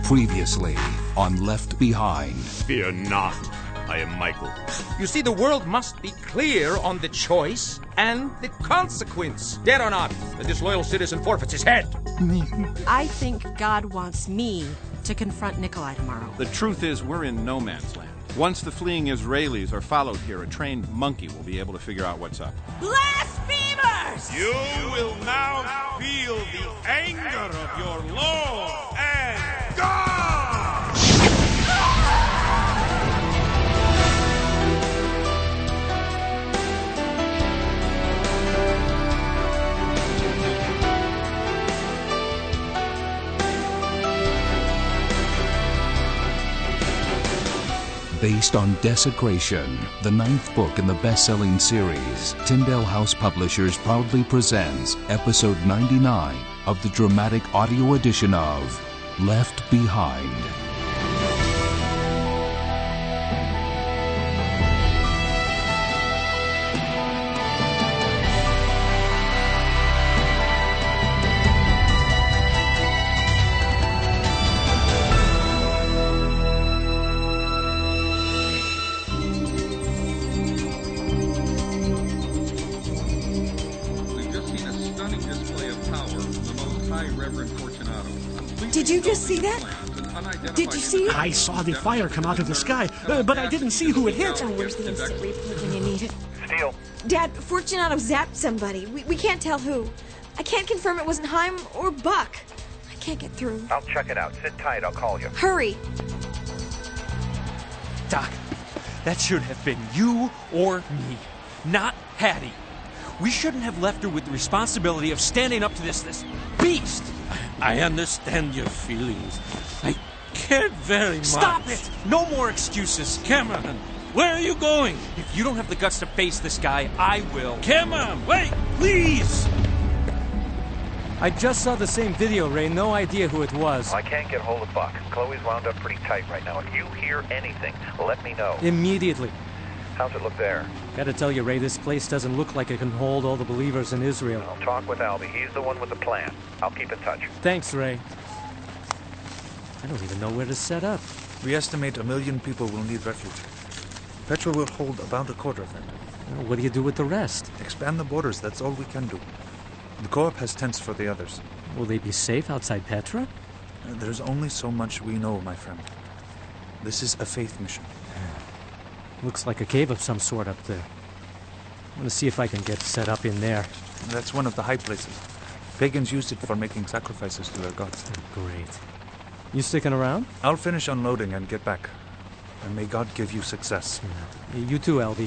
Previously on Left Behind. Fear not. I am Michael. You see, the world must be clear on the choice and the consequence. Dead or not, the disloyal citizen forfeits his head. I think God wants me to confront Nikolai tomorrow. The truth is, we're in no man's land. Once the fleeing Israelis are followed here, a trained monkey will be able to figure out what's up. Blasphemers! You will now feel the anger of your Lord and God! Based on Desecration, the 9th book in the best-selling series, Tyndale House Publishers proudly presents episode 99 of the dramatic audio edition of Left Behind. Did you just see that? Did you see it? I saw the fire come out of the sky, but I didn't see who it hit. Oh, where's the instant replay when you need it? Steele. Dad, Fortunato zapped somebody. We can't tell who. I can't confirm it wasn't Haim or Buck. I can't get through. I'll check it out. Sit tight. I'll call you. Hurry. Doc, that should have been you or me, not Hattie. We shouldn't have left her with the responsibility of standing up to this beast. I understand your feelings. I cared very much. Stop it! No more excuses. Cameron, where are you going? If you don't have the guts to face this guy, I will. Cameron, wait, please! I just saw the same video, Ray. No idea who it was. I can't get hold of Buck. Chloe's wound up pretty tight right now. If you hear anything, let me know. Immediately. How's it look there? Gotta tell you, Ray, this place doesn't look like it can hold all the believers in Israel. I'll talk with Albie. He's the one with the plan. I'll keep in touch. Thanks, Ray. I don't even know where to set up. We estimate 1 million people will need refuge. Petra will hold about a quarter of that. Well, what do you do with the rest? Expand the borders, that's all we can do. The Co-op has tents for the others. Will they be safe outside Petra? There's only so much we know, my friend. This is a faith mission. Looks like a cave of some sort up there. I'm gonna see if I can get set up in there. That's one of the high places. Pagans used it for making sacrifices to their gods. Great. You sticking around? I'll finish unloading and get back. And may God give you success. Yeah. You too, Albie.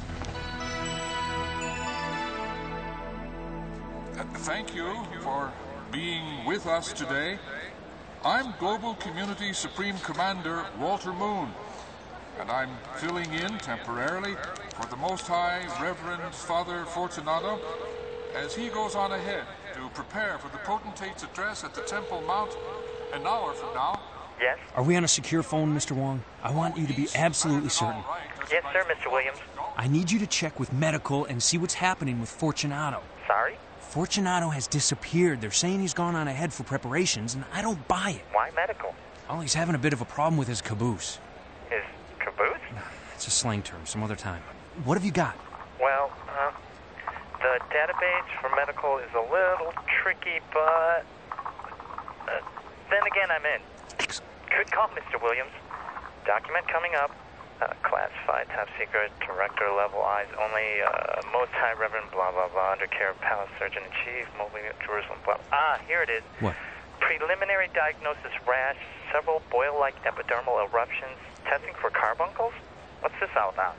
Thank you for being with us today. I'm Global Community Supreme Commander Walter Moon, and I'm filling in temporarily for the Most High Reverend Father Fortunato as he goes on ahead to prepare for the potentate's address at the Temple Mount an hour from now. Yes? Are we on a secure phone, Mr. Wong? I want you to be absolutely certain. Yes, sir, Mr. Williams. I need you to check with medical and see what's happening with Fortunato. Sorry? Fortunato has disappeared. They're saying he's gone on ahead for preparations, and I don't buy it. Why medical? Oh, he's having a bit of a problem with his caboose. His caboose? It's a slang term, some other time. What have you got? Well, the database for medical is a little tricky, but then again, I'm in. Good call, Mr. Williams. Document coming up. Classified, top secret, director level, eyes only, Most High Reverend, blah, blah, blah, under care of Palace Surgeon in Chief, Mobley, Jerusalem, blah. Here it is. What? Preliminary diagnosis rash, several boil-like epidermal eruptions, testing for carbuncles? What's this all about?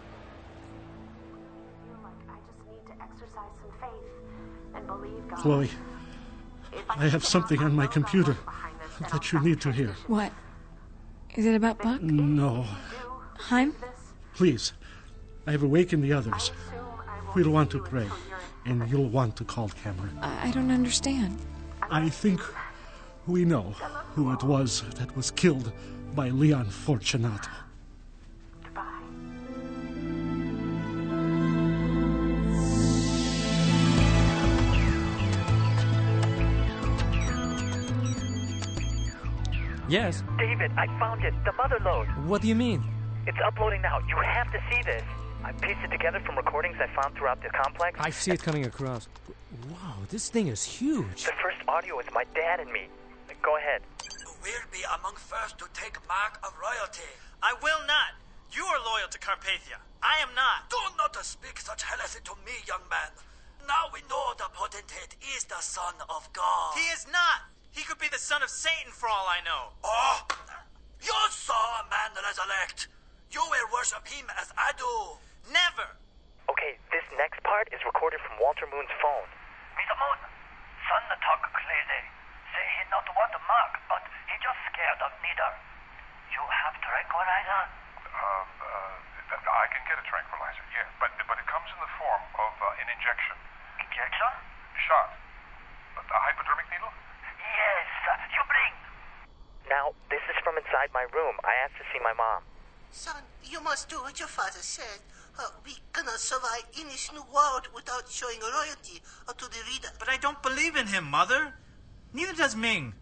I just need to exercise some faith and believe God. Chloe, I have something on my computer that you need to hear. What? Is it about Buck? No. Haim? Please, I have awakened the others. We'll want to pray, and you'll want to call Cameron. I don't understand. I think we know who it was that was killed by Leon Fortunato. Yes? David, I found it. The mother lode. What do you mean? It's uploading now. You have to see this. I pieced it together from recordings I found throughout the complex. I see it coming across. Wow, this thing is huge. The first audio is my dad and me. Go ahead. We'll be among first to take mark of royalty. I will not. You are loyal to Carpathia. I am not. Do not speak such heresy to me, young man. Now we know the potentate is the son of God. He is not. He could be the son of Satan for all I know. Oh, you saw a man resurrect. You will worship him as I do. Never. Okay, this next part is recorded from Walter Moon's phone. Mr. Moon, son talk crazy. Say he not want to mark, but he just scared of neither. You have tranquilizer? I can get a tranquilizer, yeah, but it comes in the form of an injection. Injection? Shot. A hypodermic needle? Yes, you bring. Now, this is from inside my room. I asked to see my mom. Son, you must do what your father said. We cannot survive in this new world without showing royalty to the reader. But I don't believe in him, Mother. Neither does Ming.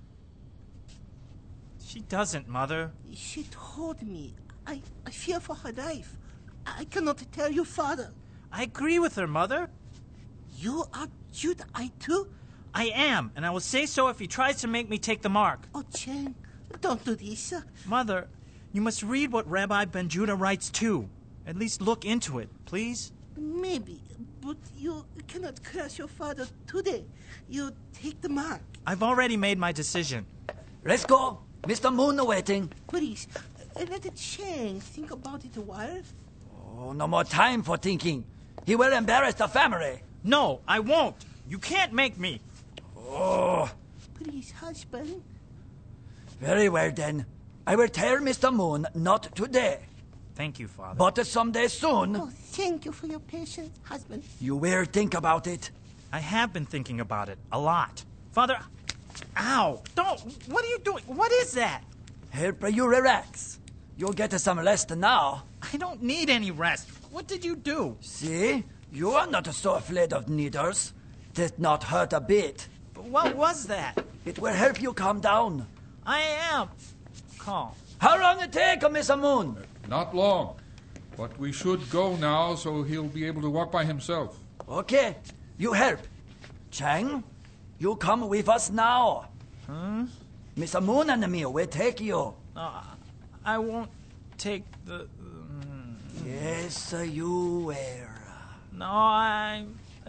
She doesn't, Mother. She told me. I fear for her life. I cannot tell you, Father. I agree with her, Mother. You are Judahite too? I am, and I will say so if he tries to make me take the mark. Oh, Chang, don't do this. Mother, you must read what Rabbi Ben Judah writes too. At least look into it, please. Maybe, but you cannot curse your father today. You take the mark. I've already made my decision. Let's go. Mr. Moon waiting. Please, let Chang think about it a while. Oh, no more time for thinking. He will embarrass the family. No, I won't. You can't make me. Oh. Please, husband. Very well, then. I will tell Mr. Moon not today. Thank you, Father. But someday soon. Oh, thank you for your patience, husband. You will think about it. I have been thinking about it a lot. Father, ow! Don't! What are you doing? What is that? Help you relax. You'll get some rest now. I don't need any rest. What did you do? See? You are not so afraid of needles. Did not hurt a bit. But what was that? It will help you calm down. I am calm. How long it take, Mr. Moon? Not long. But we should go now so he'll be able to walk by himself. Okay. You help. Chang, you come with us now. Huh? Mr. Moon and me will take you. I won't take the... Yes, you will. No, I...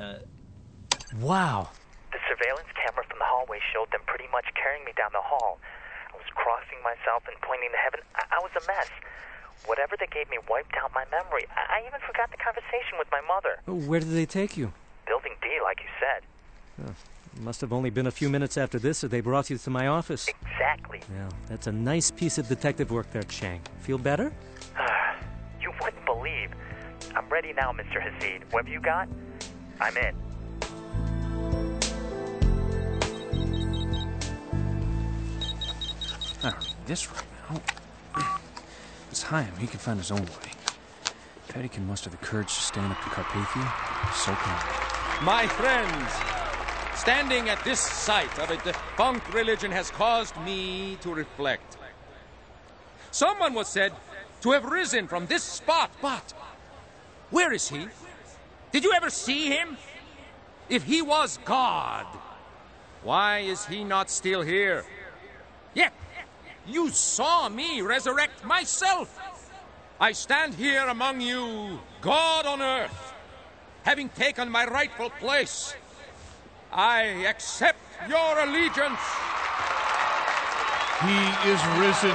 Wow. The surveillance camera from the hallway showed them pretty much carrying me down the hall. I was crossing myself and pointing to heaven. I was a mess. Whatever they gave me wiped out my memory. I even forgot the conversation with my mother. Where did they take you? Building D, like you said. It must have only been a few minutes after this that they brought you to my office. Exactly. Yeah, that's a nice piece of detective work there, Chang. Feel better? You wouldn't believe. I'm ready now, Mr. Hazid. Whatever you got, I'm in. I don't need this right now. It's Chaim. He can find his own way. Patty can muster the courage to stand up to Carpathia. So can I. My friends, standing at this site of a defunct religion has caused me to reflect. Someone was said to have risen from this spot, but where is he? Did you ever see him? If he was God, why is he not still here? Yet, you saw me resurrect myself. I stand here among you, God on earth, having taken my rightful place. I accept your allegiance. He is risen.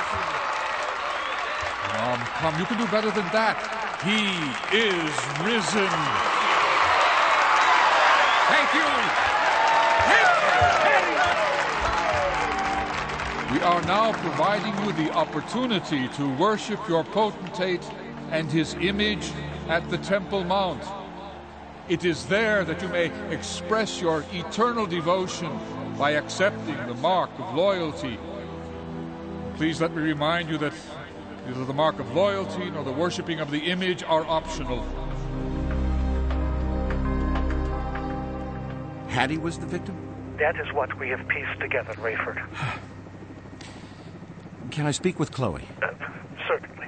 Come, you can do better than that. He is risen. Thank you. We are now providing you the opportunity to worship your potentate and his image at the Temple Mount. It is there that you may express your eternal devotion by accepting the mark of loyalty. Please let me remind you that neither the mark of loyalty nor the worshiping of the image are optional. Hattie was the victim? That is what we have pieced together, Rayford. Can I speak with Chloe? Certainly.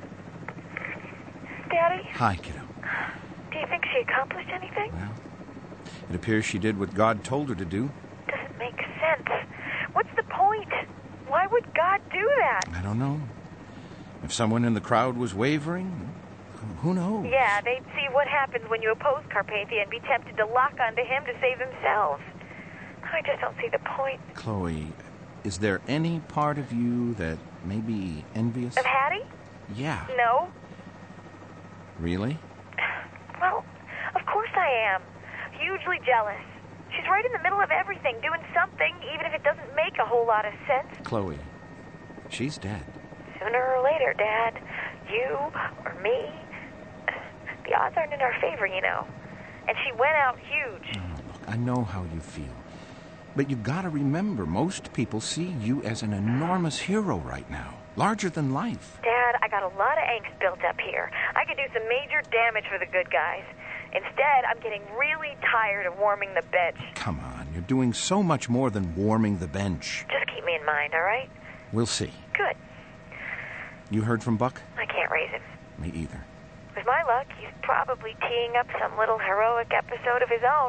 Daddy? Hi, kiddo. Do you think she accomplished anything? Well, it appears she did what God told her to do. Doesn't make sense. What's the point? Why would God do that? I don't know. If someone in the crowd was wavering, who knows? Yeah, they'd see what happens when you oppose Carpathia and be tempted to lock onto him to save themselves. I just don't see the point. Chloe, is there any part of you that may be envious? Of Hattie? Yeah. No. Really? Well, of course I am. Hugely jealous. She's right in the middle of everything, doing something, even if it doesn't make a whole lot of sense. Chloe, she's dead. Sooner or later, Dad. You or me. The odds aren't in our favor, you know. And she went out huge. Oh, look, I know how you feel. But you've got to remember, most people see you as an enormous hero right now. Larger than life. Dad, I got a lot of angst built up here. I could do some major damage for the good guys. Instead, I'm getting really tired of warming the bench. Come on, you're doing so much more than warming the bench. Just keep me in mind, all right? We'll see. Good. You heard from Buck? I can't raise him. Me either. With my luck, he's probably teeing up some little heroic episode of his own.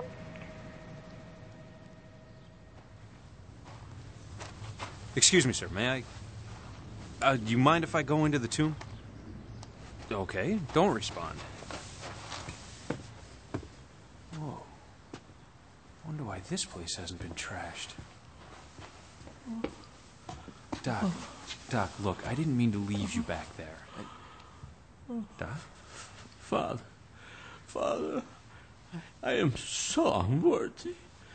Excuse me, sir. May I? Do you mind if I go into the tomb? Okay, don't respond. Whoa. Wonder why this place hasn't been trashed. Doc, look, I didn't mean to leave you back there. Doc? Father, I am so unworthy.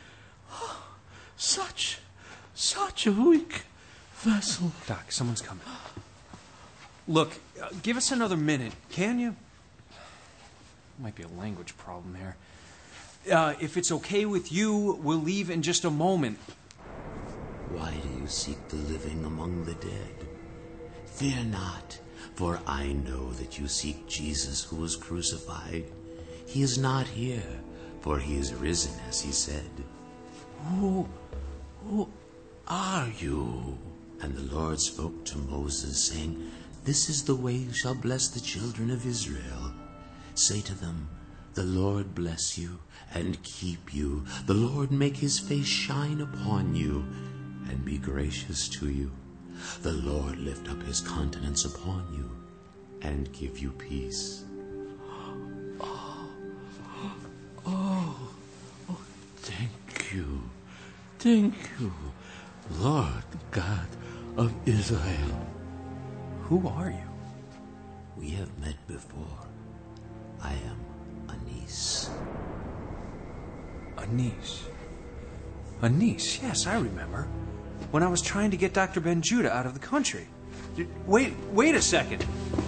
Such a weak vessel. Doc, someone's coming. Look, give us another minute, can you? Might be a language problem here. If it's okay with you, we'll leave in just a moment. Why do you seek the living among the dead? Fear not, for I know that you seek Jesus who was crucified. He is not here, for he is risen, as he said. Who are you? And the Lord spoke to Moses, saying, This is the way you shall bless the children of Israel. Say to them, The Lord bless you and keep you. The Lord make his face shine upon you and be gracious to you. The Lord lift up his countenance upon you and give you peace. Thank you, Lord God of Israel. Who are you? We have met before. I am Anise. Anise, yes, I remember. When I was trying to get Dr. Ben-Judah out of the country. Wait a second.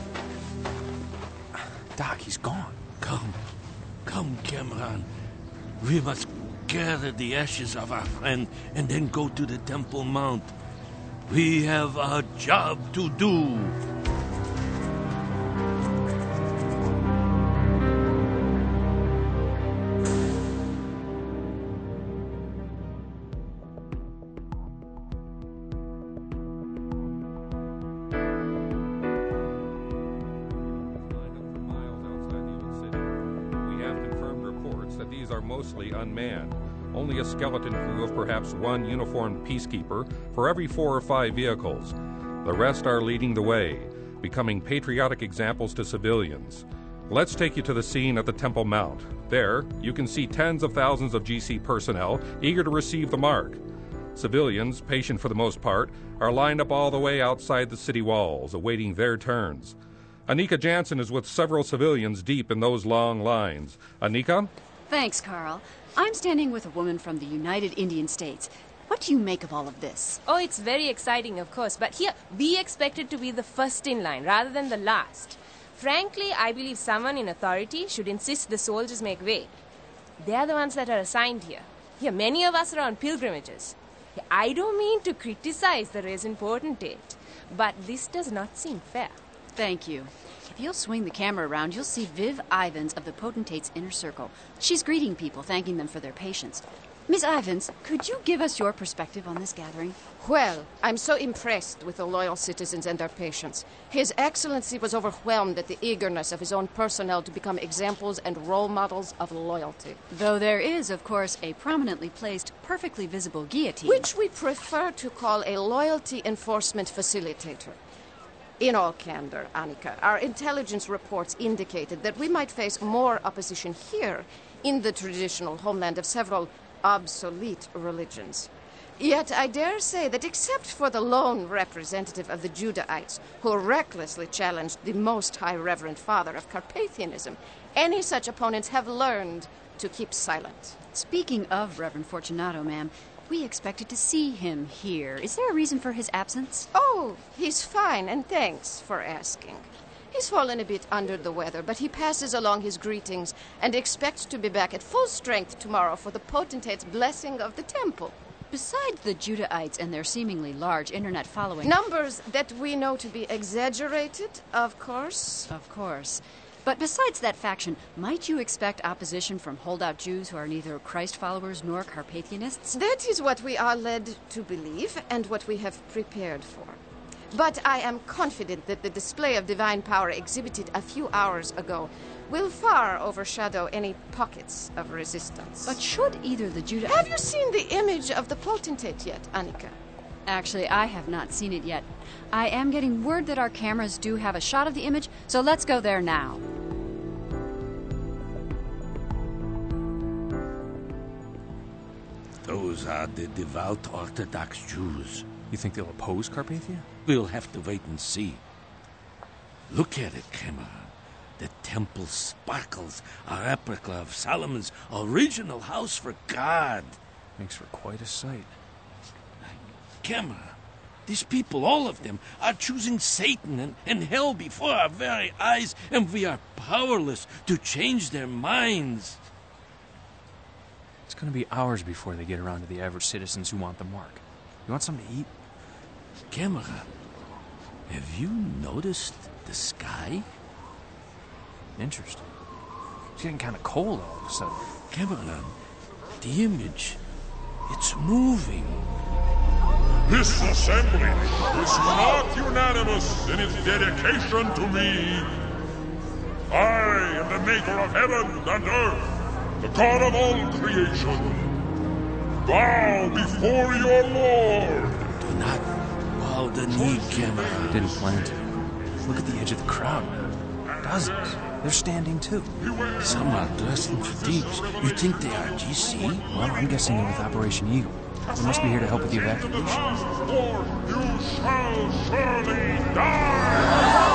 Doc, he's gone. Come, Cameron. We must gather the ashes of our friend and then go to the Temple Mount. We have a job to do. Mostly unmanned. Only a skeleton crew of perhaps one uniformed peacekeeper for every 4 or 5 vehicles. The rest are leading the way, becoming patriotic examples to civilians. Let's take you to the scene at the Temple Mount. There, you can see tens of thousands of GC personnel eager to receive the mark. Civilians, patient for the most part, are lined up all the way outside the city walls, awaiting their turns. Anika Jansen is with several civilians deep in those long lines. Anika? Thanks, Carl. I'm standing with a woman from the United Indian States. What do you make of all of this? Oh, it's very exciting, of course. But here, we expected to be the first in line rather than the last. Frankly, I believe someone in authority should insist the soldiers make way. They are the ones that are assigned here. Here, many of us are on pilgrimages. I don't mean to criticize the resident potentate, but this does not seem fair. Thank you. If you'll swing the camera around, you'll see Viv Ivins of the Potentate's Inner Circle. She's greeting people, thanking them for their patience. Miss Ivins, could you give us your perspective on this gathering? Well, I'm so impressed with the loyal citizens and their patience. His Excellency was overwhelmed at the eagerness of his own personnel to become examples and role models of loyalty. Though there is, of course, a prominently placed, perfectly visible guillotine. Which we prefer to call a loyalty enforcement facilitator. In all candor, Annika, our intelligence reports indicated that we might face more opposition here in the traditional homeland of several obsolete religions. Yet I dare say that except for the lone representative of the Judahites, who recklessly challenged the Most High Reverend Father of Carpathianism, any such opponents have learned to keep silent. Speaking of Reverend Fortunato, ma'am, we expected to see him here. Is there a reason for his absence? Oh, he's fine, and thanks for asking. He's fallen a bit under the weather, but he passes along his greetings and expects to be back at full strength tomorrow for the potentate's blessing of the temple. Besides the Judahites and their seemingly large internet following... Numbers that we know to be exaggerated, of course. Of course. But besides that faction, might you expect opposition from holdout Jews who are neither Christ followers nor Carpathianists? That is what we are led to believe and what we have prepared for. But I am confident that the display of divine power exhibited a few hours ago will far overshadow any pockets of resistance. But should either the Judah... Have you seen the image of the potentate yet, Annika? Actually, I have not seen it yet. I am getting word that our cameras do have a shot of the image, so let's go there now. Those are the devout Orthodox Jews. You think they'll oppose Carpathia? We'll have to wait and see. Look at it, Cameron. The temple sparkles, a replica of Solomon's original house for God. Makes for quite a sight. Cameron, these people, all of them, are choosing Satan and hell before our very eyes, and we are powerless to change their minds. It's going to be hours before they get around to the average citizens who want the mark. You want something to eat? Cameron, have you noticed the sky? Interesting. It's getting kind of cold all of a sudden. Cameron, the image, it's moving. This assembly is not unanimous in its dedication to me. I am the maker of heaven and earth, the God of all creation. Bow before your Lord. Do not bow the knee, Cameron. Didn't plan to. Look at the edge of the crowd. Dozens. They're standing too. Some are dressed in fatigues. You think they are GC? Well, I'm guessing they're with Operation Eagle. They must be here to help with the evacuation. Or you shall surely die!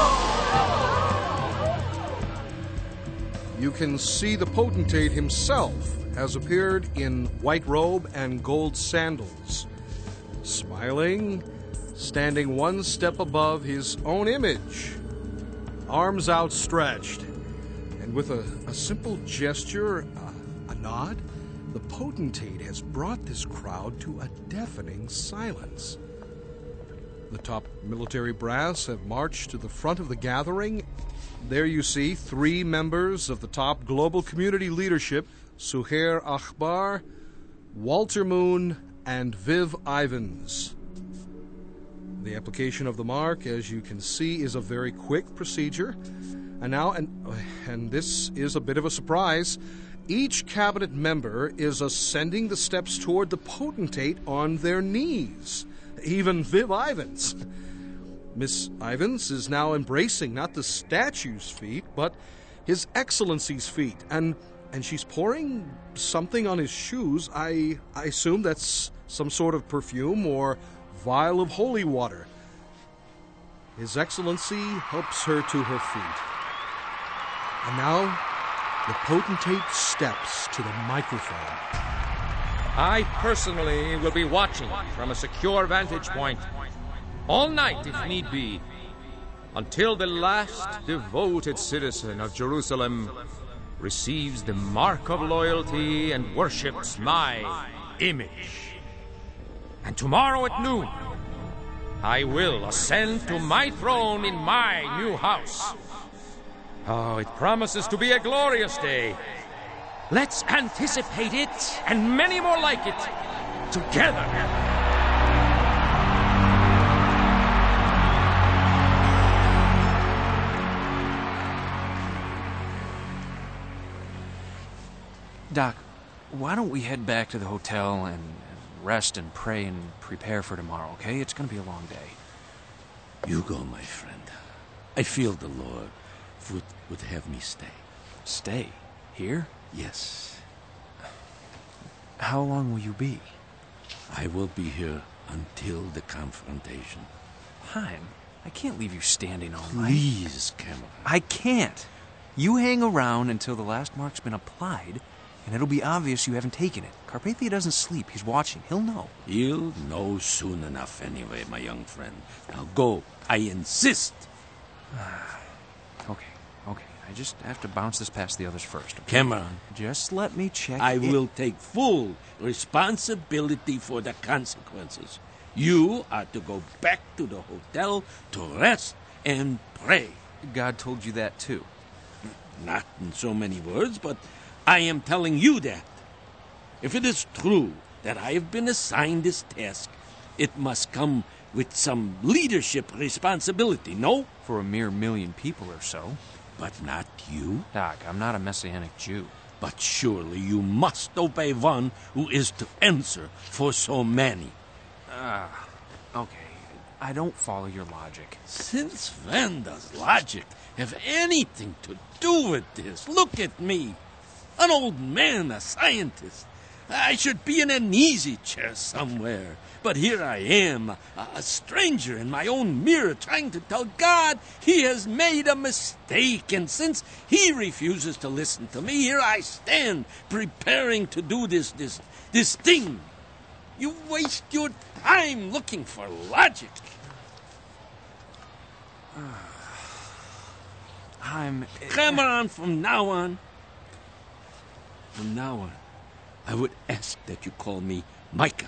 You can see the potentate himself has appeared in white robe and gold sandals, smiling, standing one step above his own image, arms outstretched, and with a simple gesture, a nod, the potentate has brought this crowd to a deafening silence. The top military brass have marched to the front of the gathering. There you see 3 members of the top global community leadership, Suhair Akbar, Walter Moon, and Viv Ivins. The application of the mark, as you can see, is a very quick procedure. And now, and this is a bit of a surprise, each cabinet member is ascending the steps toward the potentate on their knees. Even Viv Ivins. Miss Ivins is now embracing not the statue's feet, but His Excellency's feet. And she's pouring something on his shoes. I assume that's some sort of perfume or vial of holy water. His Excellency helps her to her feet. And now, the potentate steps to the microphone. I personally will be watching from a secure vantage point, all night if need be, until the last devoted citizen of Jerusalem receives the mark of loyalty and worships my image. And tomorrow at noon, I will ascend to my throne in my new house. Oh, it promises to be a glorious day. Let's anticipate it, and many more like it, together. Doc, why don't we head back to the hotel and rest and pray and prepare for tomorrow, okay? It's going to be a long day. You go, my friend. I feel the Lord would have me stay. Stay? Here? Yes. How long will you be? I will be here until the confrontation. Chaim, I can't leave you standing all night. Please, Cameron. I can't. You hang around until the last mark's been applied, and it'll be obvious you haven't taken it. Carpathia doesn't sleep. He's watching. He'll know. He'll know soon enough anyway, my young friend. Now go. I insist. Okay. I just have to bounce this past the others first. Okay? Cameron. Just let me check I will take full responsibility for the consequences. You are to go back to the hotel to rest and pray. God told you that too. Not in so many words, but I am telling you that. If it is true that I have been assigned this task, it must come with some leadership responsibility, no? For a mere 1,000,000 people or so. But not you? Doc, I'm not a Messianic Jew. But surely you must obey one who is to answer for so many. Okay. I don't follow your logic. Since when does logic have anything to do with this? Look at me. An old man, a scientist. I should be in an easy chair somewhere. But here I am, a stranger in my own mirror, trying to tell God he has made a mistake. And since he refuses to listen to me, here I stand, preparing to do this thing. You waste your time looking for logic. Come on, from now on, I would ask that you call me Micah.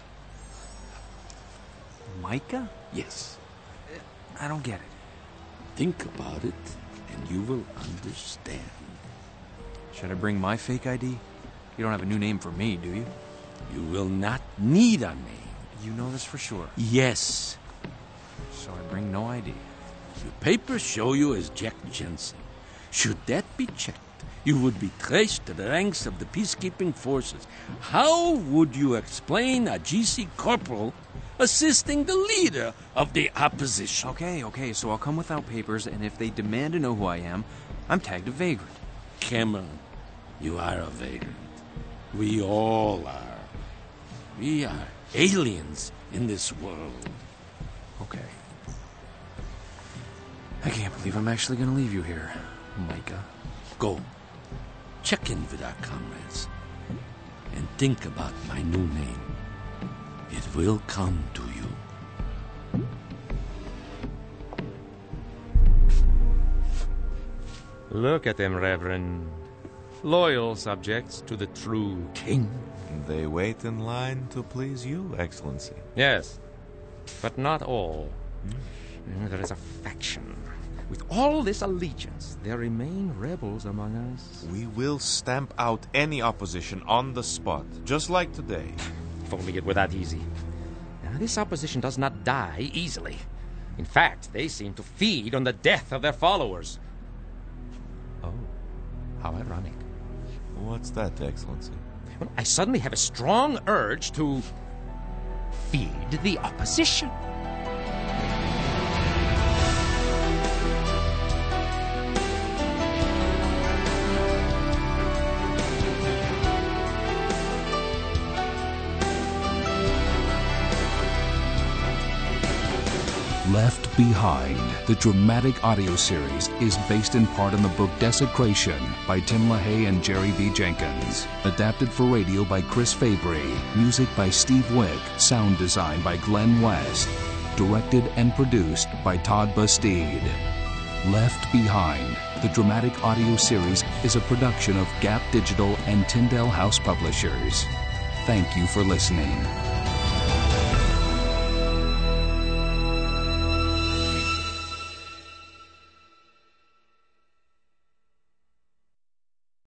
Micah? Yes. I don't get it. Think about it, and you will understand. Should I bring my fake ID? You don't have a new name for me, do you? You will not need a name. You know this for sure? Yes. So I bring no ID. Your papers show you as Jack Jensen. Should that be checked, you would be traced to the ranks of the peacekeeping forces. How would you explain a GC corporal assisting the leader of the opposition? Okay, so I'll come without papers, and if they demand to know who I am, I'm tagged a vagrant. Cameron, you are a vagrant. We all are. We are aliens in this world. Okay. I can't believe I'm actually going to leave you here, Micah. Go. Check in with our comrades. And think about my new name. It will come to you. Look at them, Reverend. Loyal subjects to the true king. They wait in line to please you, Excellency. Yes, but not all. There is a faction. With all this allegiance, there remain rebels among us. We will stamp out any opposition on the spot, just like today. If only it were that easy. Now, this opposition does not die easily. In fact, they seem to feed on the death of their followers. Oh, how ironic. What's that, Excellency? Well, I suddenly have a strong urge to feed the opposition. Left Behind, the dramatic audio series, is based in part on the book Desecration by Tim LaHaye and Jerry B. Jenkins. Adapted for radio by Chris Fabry. Music by Steve Wick. Sound design by Glenn West. Directed and produced by Todd Bastide. Left Behind, the dramatic audio series, is a production of Gap Digital and Tyndale House Publishers. Thank you for listening.